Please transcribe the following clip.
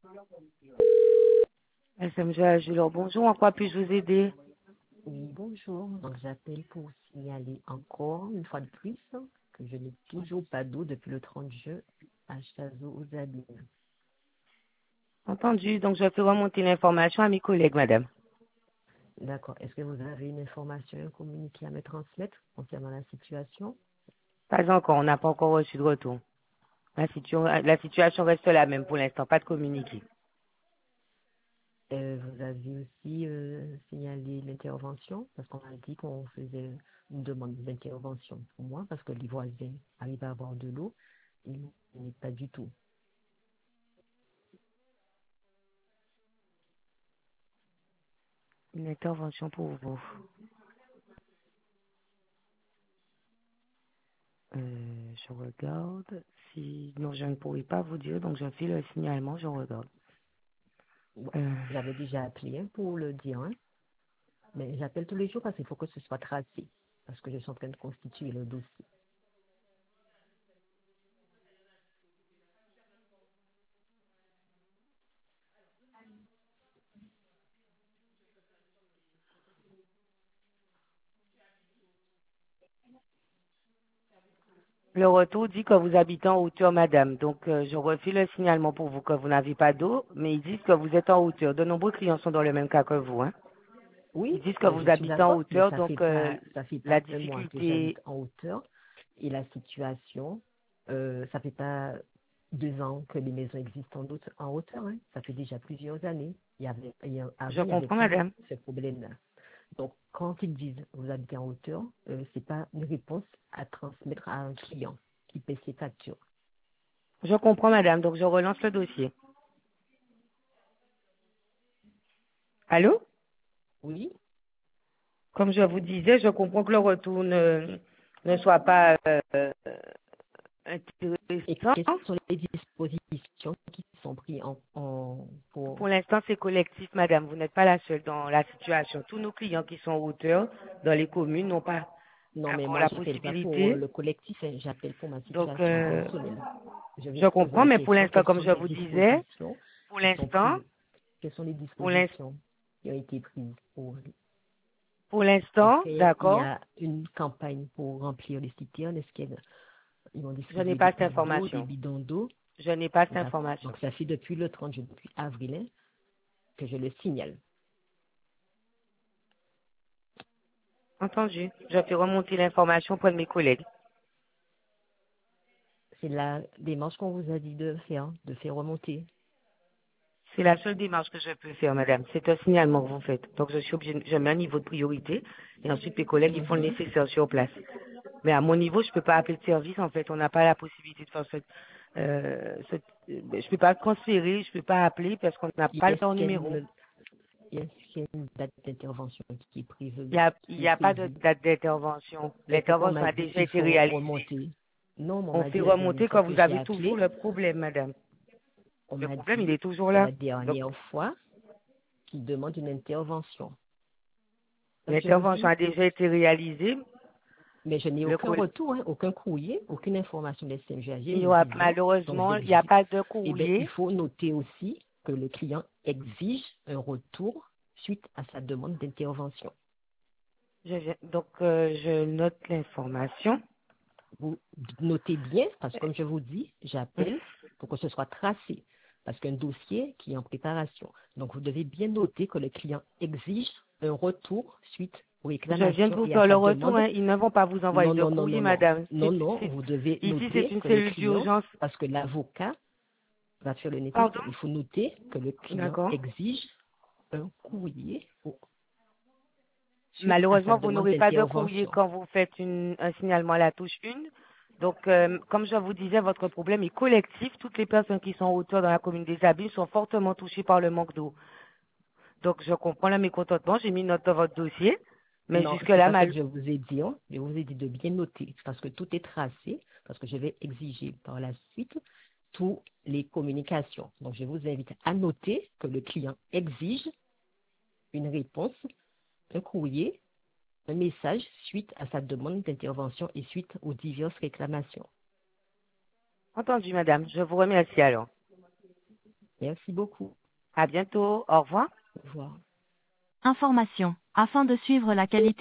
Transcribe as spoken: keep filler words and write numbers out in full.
S M G Agilor, bonjour, en quoi puis-je vous aider? Oui, bonjour. Donc, j'appelle pour signaler encore une fois de plus que je n'ai toujours pas d'eau depuis le trente juin à Chazeau aux Abîmes. Entendu, donc je fais remonter l'information à mes collègues, madame. D'accord. Est-ce que vous avez une information à communiquer à me transmettre concernant la situation? Pas encore, on n'a pas encore reçu de retour. La, situ- la situation reste la même pour l'instant, pas de communiqué. Euh, vous avez aussi euh, signalé l'intervention parce qu'on a dit qu'on faisait une demande d'intervention pour moi parce que les voisins arrivent à avoir de l'eau. Il n'est pas du tout. Une intervention pour vous. Euh, je regarde. Si non, je ne pourrais pas vous dire, donc je fais le signalement, je regarde. Bon, Euh, j'avais déjà appelé hein, pour le dire, hein. Mais j'appelle tous les jours parce qu'il faut que ce soit tracé, parce que je suis en train de constituer le dossier. le retour dit que vous habitez en hauteur, madame. Donc, euh, je refais le signalement pour vous que vous n'avez pas d'eau, mais ils disent que vous êtes en hauteur. De nombreux clients sont dans le même cas que vous, hein. Oui, Ils disent que mais je vous suis habitez en d'accord, mais hauteur, ça fait donc euh, pas ça fait la pas un mois que difficulté. j'habite en hauteur et la situation, euh, ça fait pas deux ans que les maisons existent en hauteur, en hauteur, hein. Ça fait déjà plusieurs années. Il y avait il y a- Je avant il n'y avait comprends, pas madame. ce problème-là. Donc quand ils disent vous habitez en hauteur, euh, c'est pas une réponse à transmettre à un client qui paie ses factures. Je comprends, madame. Donc, je relance le dossier. Allô? Oui. Comme je vous disais, je comprends que le retour ne, ne soit pas euh, Et intéressant. quelles sont les dispositions qui sont prises en, en pour Pour l'instant, c'est collectif, madame. Vous n'êtes pas la seule dans la situation. Tous nos clients qui sont en hauteur dans les communes n'ont pas non, mais encore moi, la j'appelle pas pour possibilité. le collectif, hein, j'appelle pour ma Donc, situation euh, personnelle. Je vais je poser comprends, la mais pour question, l'instant, quelles comme sont je les vous disais, dispositions pour qui sont l'instant, prises, quelles sont les pour l'instant, dispositions qui ont été prises pour, pour est-ce l'instant, qu'il y d'accord, a une campagne pour remplir les citernes, est-ce qu'ils vont je n'ai distribuer des pas cette packs d'eau, des information. bidons d'eau? Je n'ai pas cette D'accord. information. Donc, ça fait depuis le trente juin, depuis avril, hein, que je le signale. Entendu. Je fais remonter l'information auprès de mes collègues. C'est la démarche qu'on vous a dit de faire, de faire remonter. C'est la seule démarche que je peux faire, madame. C'est un signalement que vous faites. Donc, je suis obligée, je mets un niveau de priorité et ensuite mes collègues, ils font le Mhm. nécessaire sur place. Mais à mon niveau, je peux pas appeler de service, en fait. On n'a pas la possibilité de faire ce, euh, ce, je peux pas transférer, je peux pas appeler parce qu'on n'a pas Est-ce leur qu'il y a numéro. une, est-ce qu'il y a une date d'intervention qui est prévue, Il y a, il qui y est a pas de prévue? date d'intervention. Mais pourquoi on L'intervention m'a a dit déjà qu'il été faut réalisée. remonter? Non, mais on On m'a fait dit la dernière remonter fois quand que vous j'ai avez toujours appelé, le problème, madame. on Le m'a problème, il est dit toujours là. la Donc, dernière fois qu'il demande une intervention. C'est ce que je vous l'intervention dis. a déjà été réalisée. Mais je n'ai Le aucun col- retour, hein, aucun courrier, aucune information de S M G A G il y me aura- disant. Donc malheureusement, il n'y a j'exige. pas de Eh bien, il courrier. faut noter aussi que le client exige un retour suite à sa demande d'intervention. Je viens- donc, euh, je note l'information. Vous notez bien, parce que comme je vous dis, j'appelle pour que ce soit tracé, parce qu'un dossier qui est en préparation. Donc, vous devez bien noter que le client exige un retour suite aux Je viens de réclamations vous et à faire le sa retour. demande. Hein. Ils ne vont pas vous envoyer Non, de non, non, courrier, non, non. madame. Non, C'est- non, c'est- vous devez ici, c'est noter une que le cellule client, d'urgence. parce que l'avocat va faire le Pardon? nécessaire. Il faut noter que le client D'accord. exige un courrier pour- suite à sa Malheureusement, vous demande n'aurez pas de courrier d'intervention. quand vous faites une, un signalement à la touche une. Donc, euh, comme je vous disais, votre problème est collectif. Toutes les personnes qui sont en hauteur dans la commune des Abîmes sont fortement touchées par le manque d'eau. Donc, je comprends le mécontentement. J'ai mis note dans votre dossier. Mais Non, c'est jusque-là, pas ce que mal... je vous ai dit. Hein. Je vous ai dit de bien noter, parce que tout est tracé, parce que je vais exiger par la suite toutes les communications. Donc, je vous invite à noter que le client exige une réponse, un courrier, un message suite à sa demande d'intervention et suite aux diverses réclamations. Entendu, madame. Je vous remercie alors. Merci beaucoup. À bientôt. Au revoir. Au revoir. Information. Afin de suivre la qualité